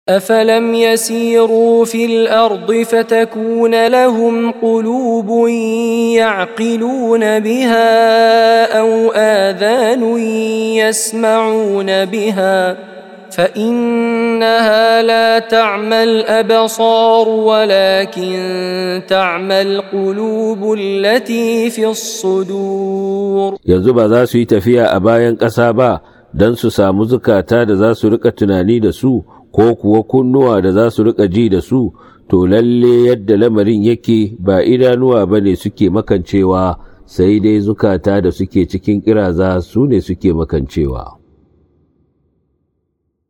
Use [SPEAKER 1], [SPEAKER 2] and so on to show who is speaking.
[SPEAKER 1] أفلم يسيروا في الأرض فتكون لهم قلوب يعقلون بها أو آذان يسمعون بها فإنها لا تعمى الأبصار ولكن تعمى القلوب التي في الصدور.
[SPEAKER 2] yanzu ba za su yi tafiya a bayan ƙasa ba don su samu zukata da za su rika tunani da su ko kuwa kunnuwa da za su rika ji da su, to lalle yadda lamarin yake ba idanuwa bane suke makancewa, sai dai zukata da suke cikin ƙiraza su ne suke makancewa.